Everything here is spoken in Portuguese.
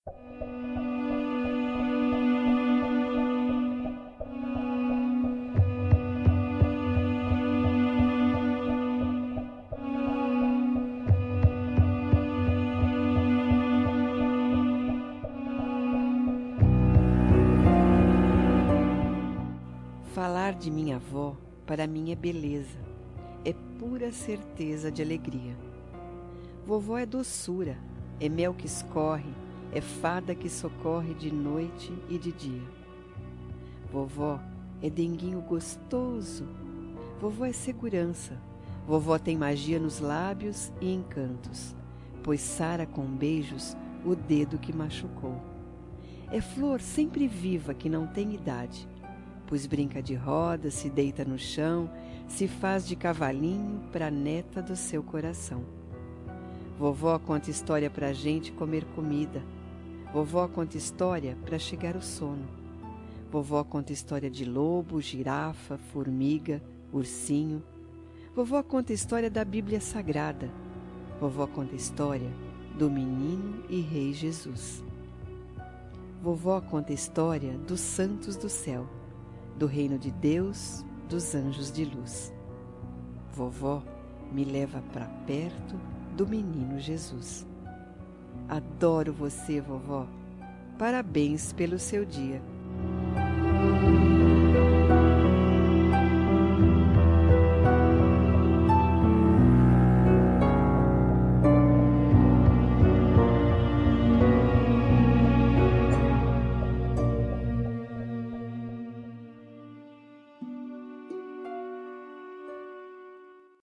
Falar de minha avó, para mim é beleza, é pura certeza de alegria. Vovó é doçura, é mel que escorre, é fada que socorre de noite e de dia. Vovó é denguinho gostoso, vovó é segurança, vovó tem magia nos lábios e encantos, pois sara com beijos o dedo que machucou. É flor sempre viva que não tem idade, pois brinca de roda, se deita no chão, se faz de cavalinho pra neta do seu coração. Vovó conta história pra gente comer comida. Vovó conta história pra chegar o sono. Vovó conta história de lobo, girafa, formiga, ursinho. Vovó conta história da Bíblia Sagrada. Vovó conta história do menino e rei Jesus. Vovó conta história dos santos do céu, do reino de Deus, dos anjos de luz. Vovó me leva para perto do menino Jesus. Adoro você, vovó. Parabéns pelo seu dia.